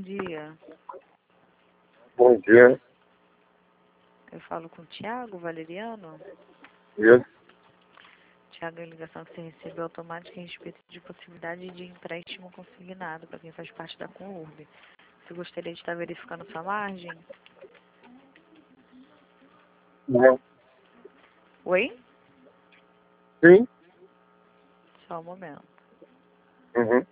dia. Bom dia. Eu falo com o Thiago Valeriano. Isso. Thiago, a ligação que você recebeu automática a respeito de possibilidade de empréstimo consignado para quem faz parte da Conurb. Você gostaria de estar verificando sua margem? Não. Oi? Sim. Só um momento. Uhum.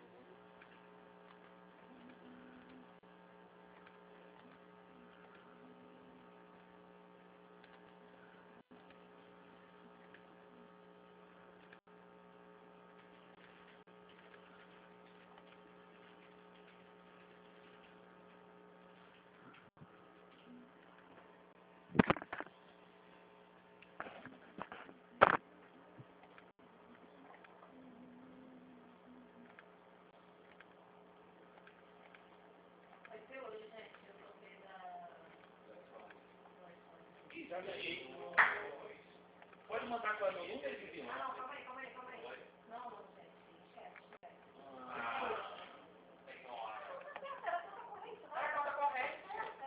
Pode mandar qual é o meu número, Vivi? Não, calma aí. Não, gente, esquece. Conta corrente.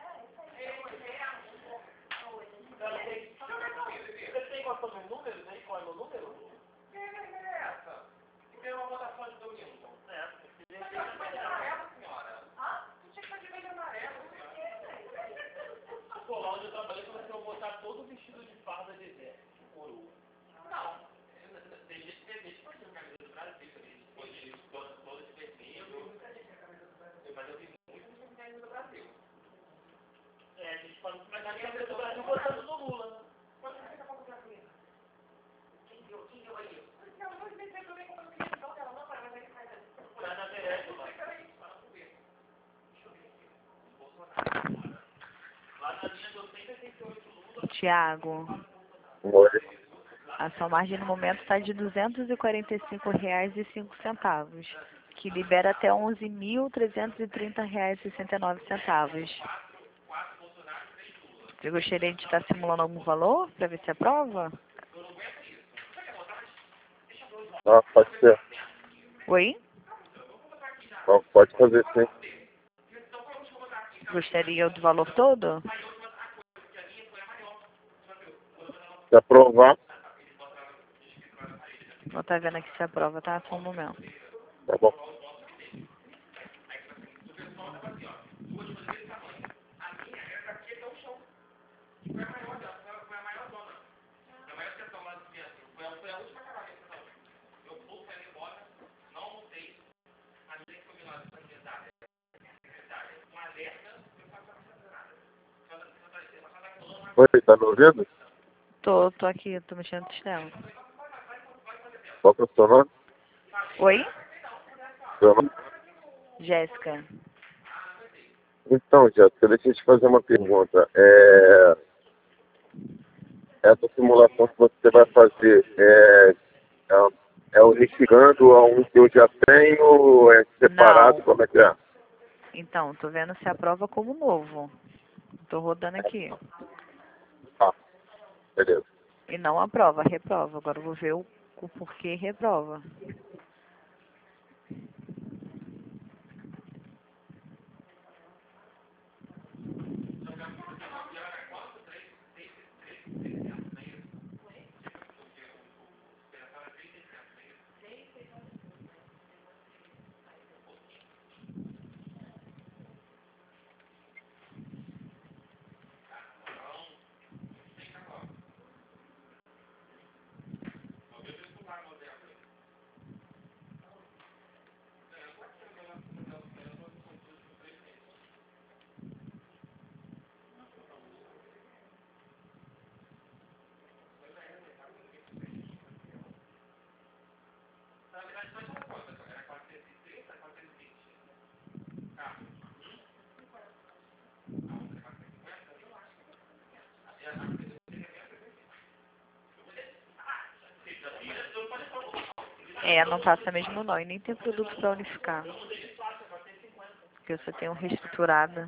Você tem qual é o meu número? Qual é o meu número? Que regra é essa? Tem uma votação de domingo. Certo. Você tinha que estar de verde amarelo, senhora. Você tinha que estar de verde amarelo, senhora. Pô, lá onde eu trabalhei, comecei a botar todo vestido de farda de exército, de coroa. Não. Tem gente que tem gente que camisa do Brasil, depois de todo de vermelho. Mas eu vi muito de camisa do Brasil. A gente pode pegar a camisa do Brasil botando no Lula. Quando você tá falando assim? Quem deu aí? Não, não sei se eu também como eu queria então, ela não para, mas aí faz ali. Vai na TS, vai. Peraí, para pro ver. Deixa eu ver aqui. Bolsonaro. Lá na linha do 188 Lula. Thiago, Oi. a sua margem no momento está de R$ 245,05, que libera até R$ 11.330,69. Você gostaria de estar simulando algum valor para ver se aprova? Pode ser. Oi? Pode fazer sim. Gostaria do valor todo? Se aprovar, Vou estar vendo aqui se aprova, tá? Só um momento. tá bom. Oi, tá me ouvindo? Tô aqui, tô mexendo no sistema. Qual que é o seu nome? Oi? Seu nome? Jéssica. Então, Jéssica, deixa eu te fazer uma pergunta. Essa simulação que você vai fazer é unificando a um que eu já tenho ou é separado? Não. Como é que é? Então, tô vendo se aprova como novo. Tô rodando aqui. Tá, beleza. E não aprova, reprova. Agora eu vou ver o porquê reprova. Não passa mesmo não. E nem tem produto para unificar. Porque você tem um reestruturada.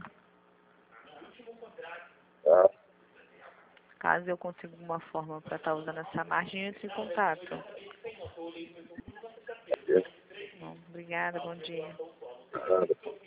Tá. Caso eu consiga alguma forma para estar usando essa margem, entre em contato. Beleza. Bom, obrigada, bom dia. Nada.